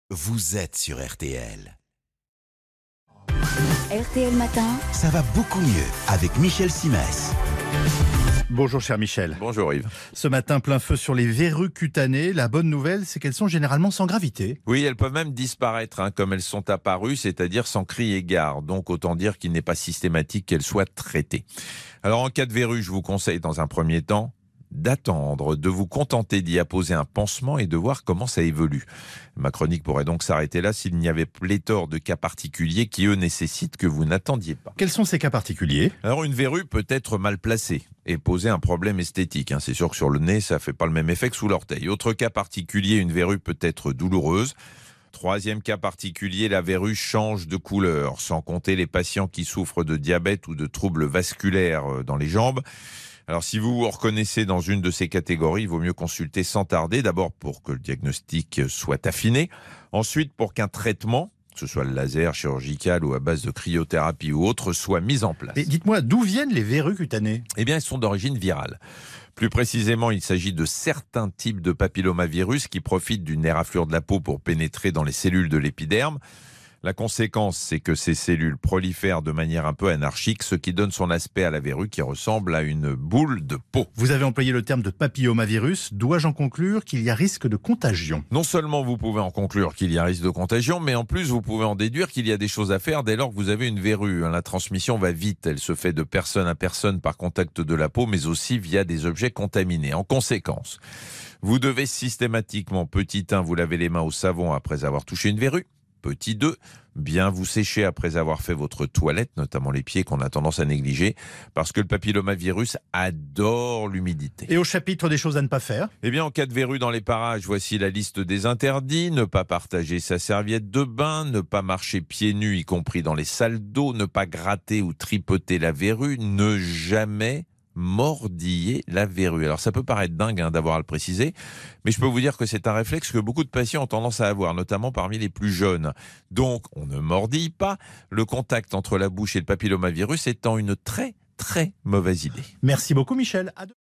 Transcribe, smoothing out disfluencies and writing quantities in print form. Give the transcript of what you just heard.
Vous êtes sur RTL. RTL Matin. Ça va beaucoup mieux avec Michel Simès. Bonjour cher Michel. Bonjour Yves. Ce matin, plein feu sur les verrues cutanées. La bonne nouvelle, c'est qu'elles sont généralement sans gravité. Oui, elles peuvent même disparaître comme elles sont apparues, c'est-à-dire sans cri et gare. Donc autant dire qu'il n'est pas systématique qu'elles soient traitées. Alors en cas de verrue, je vous conseille dans un premier temps d'attendre, de vous contenter d'y apposer un pansement et de voir comment ça évolue. Ma chronique pourrait donc s'arrêter là s'il n'y avait pléthore de cas particuliers qui, eux, nécessitent que vous n'attendiez pas. Quels sont ces cas particuliers ? Alors une verrue peut être mal placée et poser un problème esthétique. C'est sûr que sur le nez, ça fait pas le même effet que sous l'orteil. Autre cas particulier, une verrue peut être douloureuse. Troisième cas particulier, la verrue change de couleur, sans compter les patients qui souffrent de diabète ou de troubles vasculaires dans les jambes. Alors si vous vous reconnaissez dans une de ces catégories, il vaut mieux consulter sans tarder, d'abord pour que le diagnostic soit affiné, ensuite pour qu'un traitement, que ce soit le laser, chirurgical ou à base de cryothérapie ou autre, soit mis en place. Et dites-moi, d'où viennent les verrues cutanées ? Eh bien, elles sont d'origine virale. Plus précisément, il s'agit de certains types de papillomavirus qui profitent d'une éraflure de la peau pour pénétrer dans les cellules de l'épiderme. La conséquence, c'est que ces cellules prolifèrent de manière un peu anarchique, ce qui donne son aspect à la verrue qui ressemble à une boule de peau. Vous avez employé le terme de papillomavirus. Dois-je en conclure qu'il y a risque de contagion ? Non seulement vous pouvez en conclure qu'il y a risque de contagion, mais en plus vous pouvez en déduire qu'il y a des choses à faire dès lors que vous avez une verrue. La transmission va vite, elle se fait de personne à personne par contact de la peau, mais aussi via des objets contaminés. En conséquence, vous devez systématiquement, petit 1, vous laver les mains au savon après avoir touché une verrue. Petit 2, bien vous sécher après avoir fait votre toilette, notamment les pieds qu'on a tendance à négliger, parce que le papillomavirus adore l'humidité. Et au chapitre des choses à ne pas faire ? Eh bien, en cas de verrue dans les parages, voici la liste des interdits. Ne pas partager sa serviette de bain, ne pas marcher pieds nus, y compris dans les salles d'eau, ne pas gratter ou tripoter la verrue, ne jamais mordiller la verrue. Alors ça peut paraître dingue d'avoir à le préciser, mais je peux vous dire que c'est un réflexe que beaucoup de patients ont tendance à avoir, notamment parmi les plus jeunes. Donc on ne mordille pas, le contact entre la bouche et le papillomavirus étant une très très mauvaise idée. Merci beaucoup Michel.